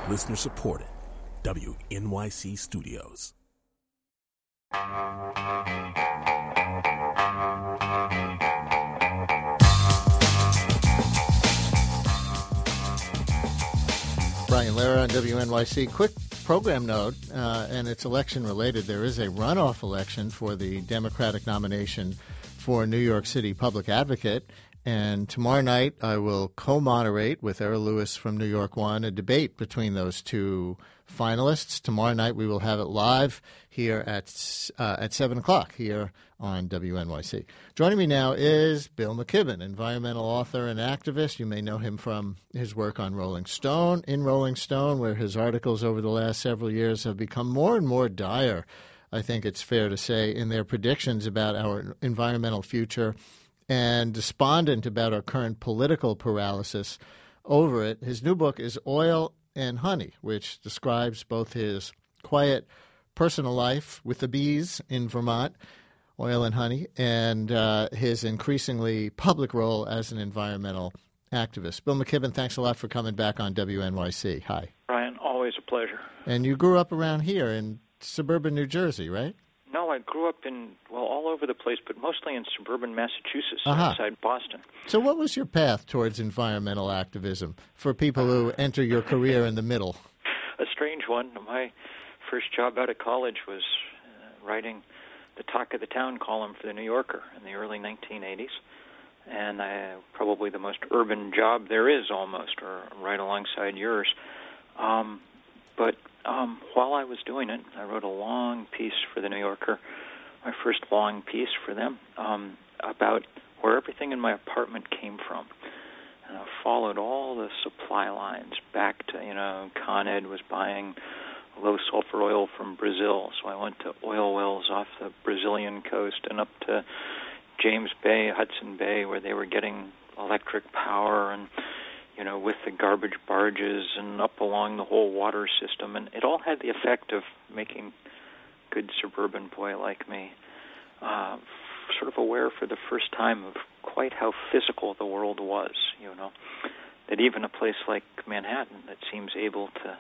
Listener supported. WNYC Studios. Brian Lehrer on WNYC. Quick program note, and it's election related. There is a runoff election for the Democratic nomination for New York City Public Advocate. And tomorrow night I will co-moderate with Errol Lewis from New York One a debate between those two finalists. Tomorrow night we will have it live here at 7 o'clock here on WNYC. Joining me now is Bill McKibben, environmental author and activist. You may know him from his work on Rolling Stone, where his articles over the last several years have become more and more dire, I think it's fair to say, in their predictions about our environmental future and despondent about our current political paralysis over it. His new book is Oil and Honey, which describes both his quiet personal life with the bees in Vermont, Oil and Honey, and his increasingly public role as an environmental activist. Bill McKibben, thanks a lot for coming back on WNYC. Hi. Brian, always a pleasure. And you grew up around here in suburban New Jersey, right? No, I grew up all over the place, but mostly in suburban Massachusetts, outside Boston. So what was your path towards environmental activism for people who enter your career in the middle? A strange one. My first job out of college was writing the Talk of the Town column for The New Yorker in the early 1980s. And probably the most urban job there is almost, or right alongside yours. But while I was doing it, I wrote a long piece for The New Yorker, my first long piece for them, about where everything in my apartment came from. And I followed all the supply lines back to, Con Ed was buying low sulfur oil from Brazil, so I went to oil wells off the Brazilian coast and up to James Bay, Hudson Bay, where they were getting electric power and with the garbage barges and up along the whole water system. And it all had the effect of making good suburban boy like me sort of aware for the first time of quite how physical the world was, that even a place like Manhattan that seems able to,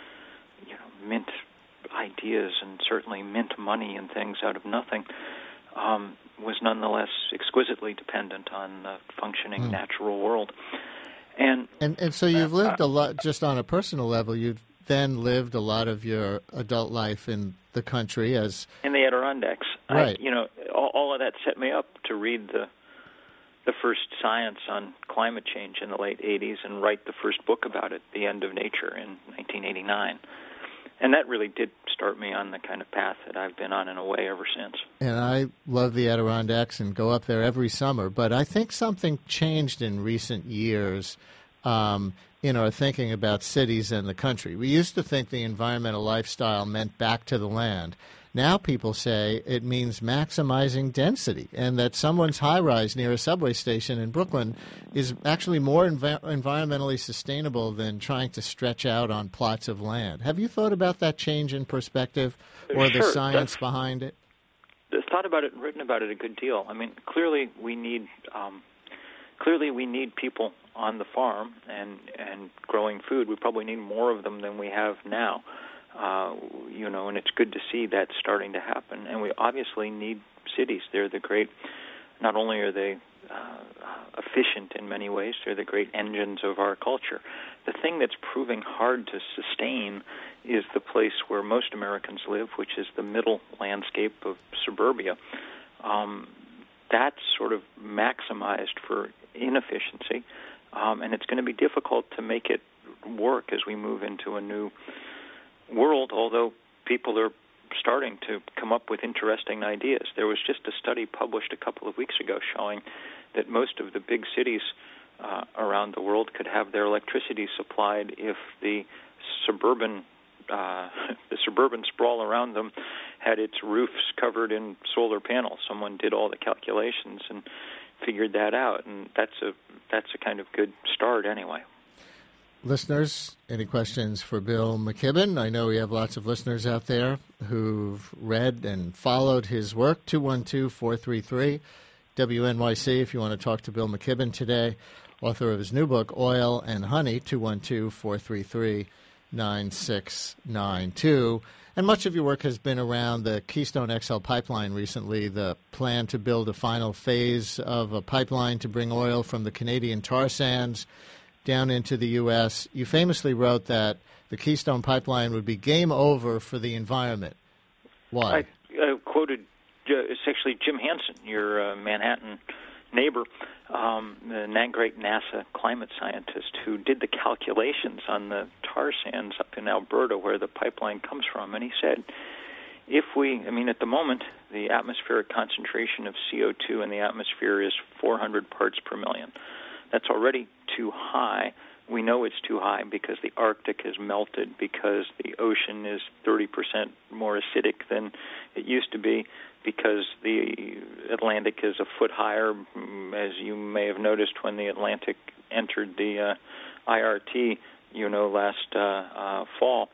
mint ideas and certainly mint money and things out of nothing, was nonetheless exquisitely dependent on the functioning natural world. And so you've lived a lot, just on a personal level, you've then lived a lot of your adult life in the country as... in the Adirondacks. Right. All of that set me up to read the first science on climate change in the late 80s and write the first book about it, The End of Nature, in 1989. And that really did start me on the kind of path that I've been on in a way ever since. And I love the Adirondacks and go up there every summer. But I think something changed in recent years in our thinking about cities and the country. We used to think the environmental lifestyle meant back to the land. Now people say it means maximizing density, and that someone's high-rise near a subway station in Brooklyn is actually more environmentally sustainable than trying to stretch out on plots of land. Have you thought about that change in perspective or the science behind it? Thought about it and written about it a good deal. I mean, clearly we need people on the farm and growing food. We probably need more of them than we have now. And it's good to see that starting to happen. And we obviously need cities. They're the great, not only are they efficient in many ways, they're the great engines of our culture. The thing that's proving hard to sustain is the place where most Americans live, which is the middle landscape of suburbia. That's sort of maximized for inefficiency, and it's going to be difficult to make it work as we move into a new world, although people are starting to come up with interesting ideas. There was just a study published a couple of weeks ago showing that most of the big cities around the world could have their electricity supplied if the suburban sprawl around them had its roofs covered in solar panels. Someone did all the calculations and figured that out, and that's a kind of good start anyway. Listeners, any questions for Bill McKibben? I know we have lots of listeners out there who've read and followed his work. 212-433 WNYC if you want to talk to Bill McKibben today, author of his new book, Oil and Honey, 212-433 9692. And much of your work has been around the Keystone XL pipeline recently, the plan to build a final phase of a pipeline to bring oil from the Canadian tar sands down into the U.S. You famously wrote that the Keystone pipeline would be game over for the environment. Why? I quoted, it's actually Jim Hansen, your Manhattan neighbor, the great NASA climate scientist who did the calculations on the tar sands up in Alberta where the pipeline comes from. And he said, at the moment, the atmospheric concentration of CO2 in the atmosphere is 400 parts per million. That's already too high. We know it's too high because the Arctic has melted, because the ocean is 30% more acidic than it used to be, because the Atlantic is a foot higher, as you may have noticed when the Atlantic entered the IRT, last fall.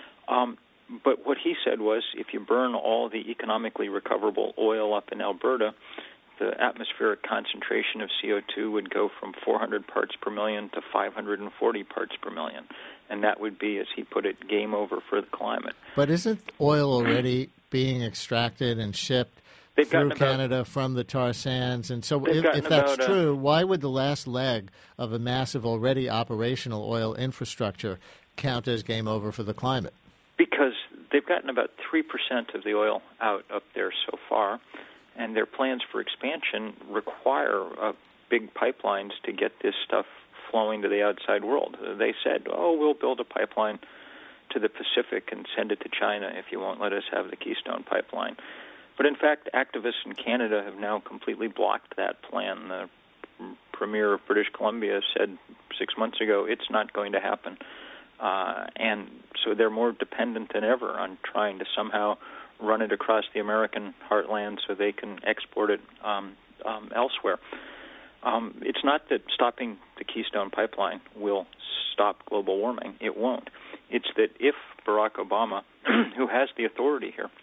But what he said was, if you burn all the economically recoverable oil up in Alberta, the atmospheric concentration of CO2 would go from 400 parts per million to 540 parts per million. And that would be, as he put it, game over for the climate. But isn't oil already being extracted and shipped through Canada from the tar sands? And so if that's true, why would the last leg of a massive, already operational oil infrastructure count as game over for the climate? Because they've gotten about 3% of the oil out up there so far, and their plans for expansion require big pipelines to get this stuff flowing to the outside world. They said, we'll build a pipeline to the Pacific and send it to China if you won't let us have the Keystone pipeline. But in fact, activists in Canada have now completely blocked that plan. The Premier of British Columbia said 6 months ago it's not going to happen. And so they're more dependent than ever on trying to somehow run it across the American heartland so they can export it elsewhere. It's not that stopping the Keystone pipeline will stop global warming. It won't. It's that if Barack Obama, who has the authority here,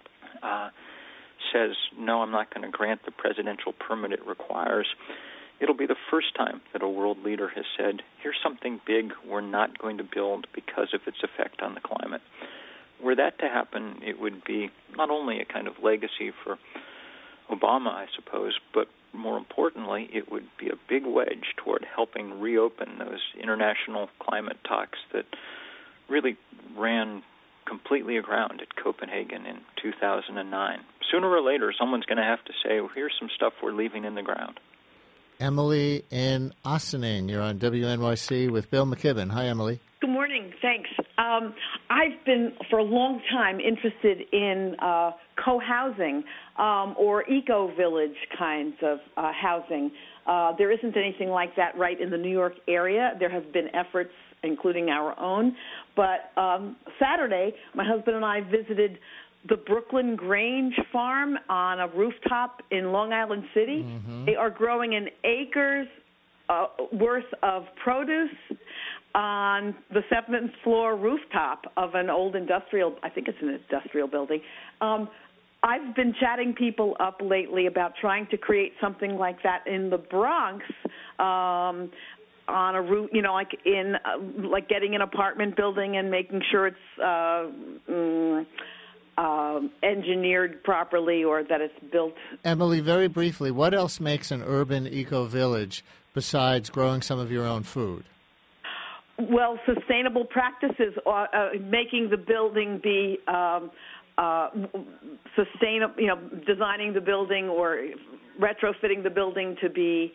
says, no, I'm not going to grant the presidential permit it requires, it'll be the first time that a world leader has said, here's something big we're not going to build because of its effect on the climate. Were that to happen, it would be not only a kind of legacy for Obama, I suppose, but more importantly, it would be a big wedge toward helping reopen those international climate talks that really ran completely aground at Copenhagen in 2009. Sooner or later, someone's going to have to say, well, here's some stuff we're leaving in the ground. Emily in Ossining, you're on WNYC with Bill McKibben. Hi, Emily. Good morning. Thanks. I've been, for a long time, interested in co-housing or eco-village kinds of housing. There isn't anything like that right in the New York area. There have been efforts, including our own. But Saturday, my husband and I visited the Brooklyn Grange Farm on a rooftop in Long Island City. Mm-hmm. They are growing an acre's worth of produce on the 7th floor rooftop of an old industrial, I think it's an industrial building. I've been chatting people up lately about trying to create something like that in the Bronx, on a roof, like getting an apartment building and making sure it's engineered properly or that it's built. Emily, very briefly, what else makes an urban eco-village besides growing some of your own food? Well, sustainable practices, making the building be sustainable, designing the building or retrofitting the building to be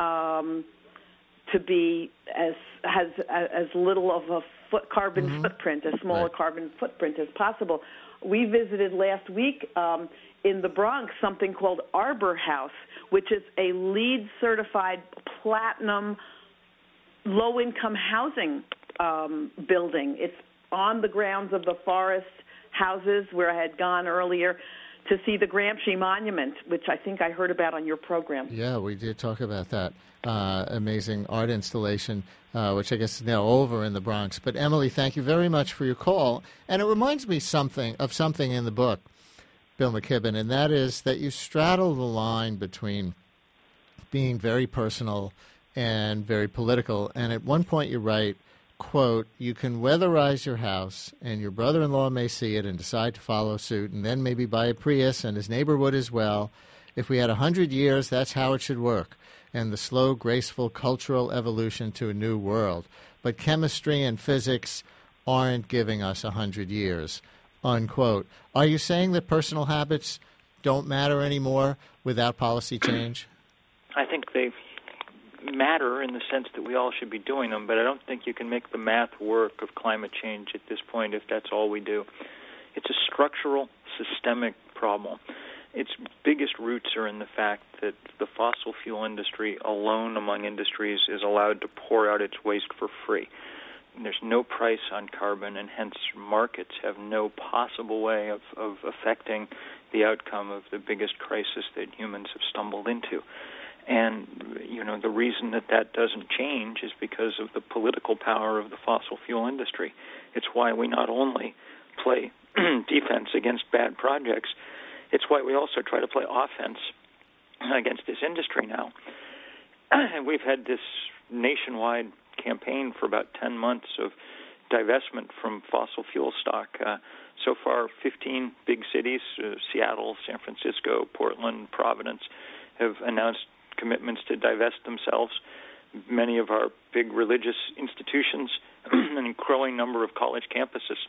as little of a carbon footprint, a smaller carbon footprint as possible. We visited last week in the Bronx something called Arbor House, which is a LEED certified platinum low-income housing building. It's on the grounds of the Forest Houses where I had gone earlier to see the Gramsci Monument, which I think I heard about on your program. Yeah, we did talk about that amazing art installation, which I guess is now over in the Bronx. But Emily, thank you very much for your call. And it reminds me of something in the book, Bill McKibben, and that is that you straddle the line between being very personal and very political. And at one point you write, quote, you can weatherize your house, and your brother-in-law may see it and decide to follow suit, and then maybe buy a Prius, and his neighbor would as well. If we had 100 years, that's how it should work, and the slow, graceful cultural evolution to a new world. But chemistry and physics aren't giving us 100 years, unquote. Are you saying that personal habits don't matter anymore without policy change? I think they matter in the sense that we all should be doing them, but I don't think you can make the math work of climate change at this point if that's all we do. It's a structural, systemic problem. Its biggest roots are in the fact that the fossil fuel industry alone among industries is allowed to pour out its waste for free. And there's no price on carbon, and hence markets have no possible way of affecting the outcome of the biggest crisis that humans have stumbled into. And, the reason that doesn't change is because of the political power of the fossil fuel industry. It's why we not only play defense against bad projects, it's why we also try to play offense against this industry now. And we've had this nationwide campaign for about 10 months of divestment from fossil fuel stock. So far, 15 big cities, Seattle, San Francisco, Portland, Providence, have announced commitments to divest themselves. Many of our big religious institutions, and a growing number of college campuses.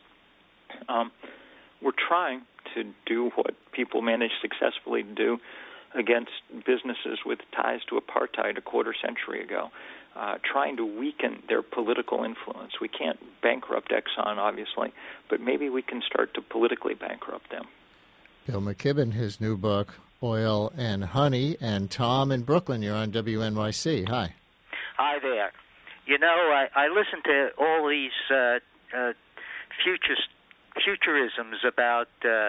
We're trying to do what people managed successfully to do against businesses with ties to apartheid a quarter century ago, trying to weaken their political influence. We can't bankrupt Exxon, obviously, but maybe we can start to politically bankrupt them. Bill McKibben, his new book, Oil and Honey, and Tom in Brooklyn, you're on WNYC. Hi. Hi there. I listen to all these futurisms about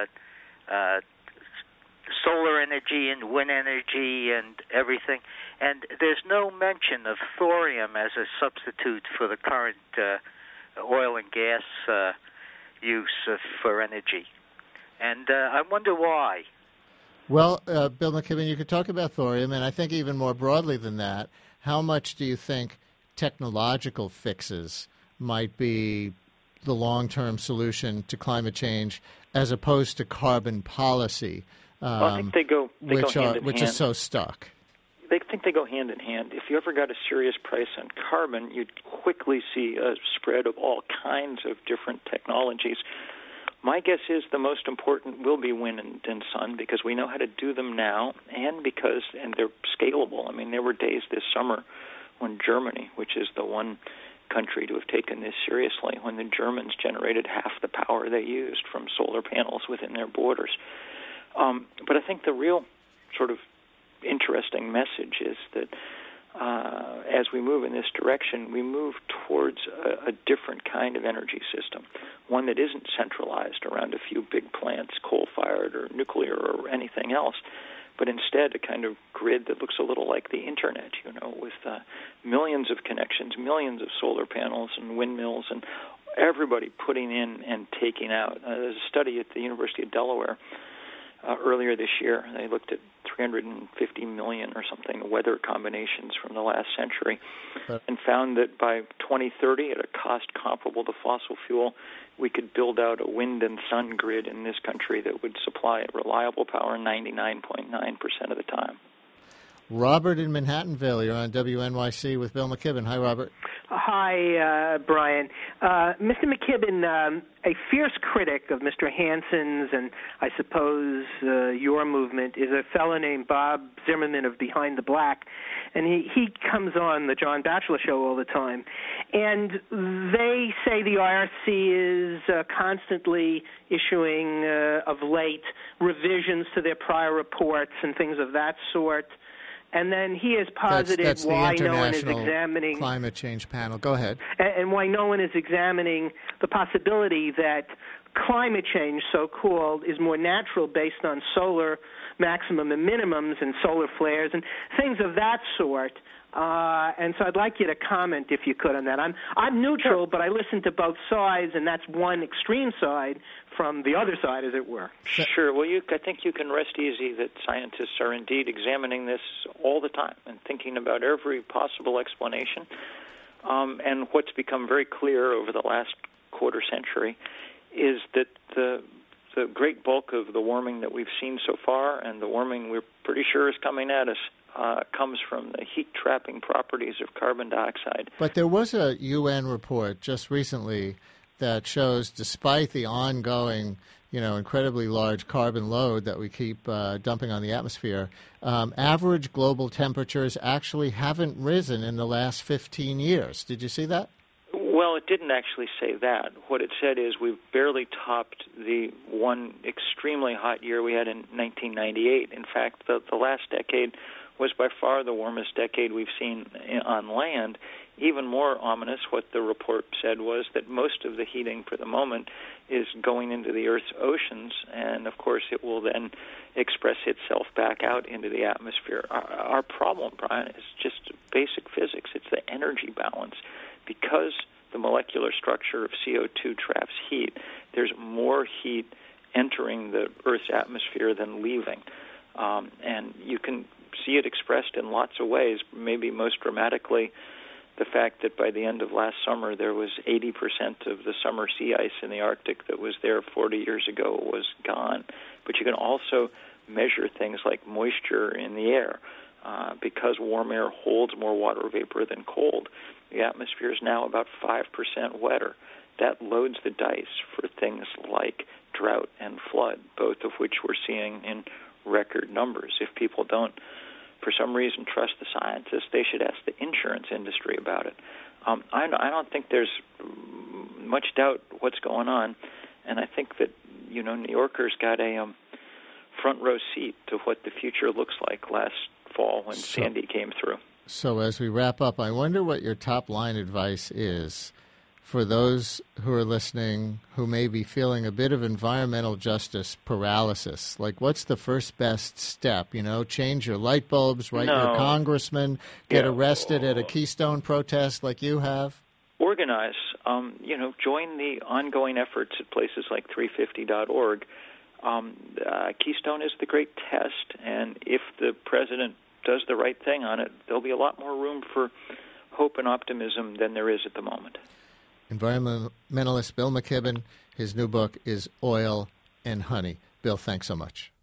solar energy and wind energy and everything, and there's no mention of thorium as a substitute for the current oil and gas use for energy. And I wonder why. Well, Bill McKibben, you could talk about thorium, and I think even more broadly than that, how much do you think technological fixes might be the long-term solution to climate change as opposed to carbon policy, I think they go hand in hand. Which is so stuck? They think they go hand in hand. If you ever got a serious price on carbon, you'd quickly see a spread of all kinds of different technologies. My guess is the most important will be wind and sun, because we know how to do them now, and they're scalable. I mean, there were days this summer when Germany, which is the one country to have taken this seriously, when the Germans generated half the power they used from solar panels within their borders. But I think the real sort of interesting message is that as we move in this direction, we move towards a different kind of energy system, one that isn't centralized around a few big plants, coal-fired or nuclear or anything else, but instead a kind of grid that looks a little like the Internet, with millions of connections, millions of solar panels and windmills, and everybody putting in and taking out. There's a study at the University of Delaware earlier this year. They looked at 350 million or something weather combinations from the last century and found that by 2030, at a cost comparable to fossil fuel, we could build out a wind and sun grid in this country that would supply reliable power 99.9% of the time. Robert in Manhattanville, you're on WNYC with Bill McKibben. Hi, Robert. Hi, Brian. Mr. McKibben, a fierce critic of Mr. Hanson's and I suppose your movement is a fellow named Bob Zimmerman of Behind the Black, and he comes on the John Batchelor show all the time. And they say the IRC is constantly issuing, of late, revisions to their prior reports and things of that sort. And then he has posited that's why no one is International examining Climate Change Panel. Go ahead. And why no one is examining the possibility that climate change, so-called, is more natural based on solar maximum and minimums and solar flares and things of that sort. And so I'd like you to comment, if you could, on that. I'm neutral, but I listen to both sides, and that's one extreme side from the other side, as it were. Sure. Well, I think you can rest easy that scientists are indeed examining this all the time and thinking about every possible explanation. And what's become very clear over the last quarter century is that the great bulk of the warming that we've seen so far, and the warming we're pretty sure is coming at us, comes from the heat-trapping properties of carbon dioxide. But there was a UN report just recently that shows, despite the ongoing, incredibly large carbon load that we keep dumping on the atmosphere, average global temperatures actually haven't risen in the last 15 years. Did you see that? Well, it didn't actually say that. What it said is we've barely topped the one extremely hot year we had in 1998. In fact, the last decade was by far the warmest decade we've seen on land. Even more ominous, what the report said was that most of the heating for the moment is going into the Earth's oceans, and of course it will then express itself back out into the atmosphere. Our problem, Brian, is just basic physics. It's the energy balance. Because the molecular structure of CO2 traps heat, there's more heat entering the Earth's atmosphere than leaving. And you can see it expressed in lots of ways, maybe most dramatically the fact that by the end of last summer there was 80% of the summer sea ice in the Arctic that was there 40 years ago was gone. But you can also measure things like moisture in the air. Because warm air holds more water vapor than cold, the atmosphere is now about 5% wetter. That loads the dice for things like drought and flood, both of which we're seeing in record numbers. If people don't, for some reason, trust the scientists, they should ask the insurance industry about it. I don't think there's much doubt what's going on, and I think that, New Yorkers got a front row seat to what the future looks like last fall when Sandy came through. So as we wrap up, I wonder what your top-line advice is for those who are listening who may be feeling a bit of environmental justice paralysis. Like, what's the first best step? Change your light bulbs, write your congressman, get arrested at a Keystone protest like you have? Organize. Join the ongoing efforts at places like 350.org. Keystone is the great test, and if the president does the right thing on it, there'll be a lot more room for hope and optimism than there is at the moment. Environmentalist Bill McKibben, his new book is Oil and Honey. Bill, thanks so much.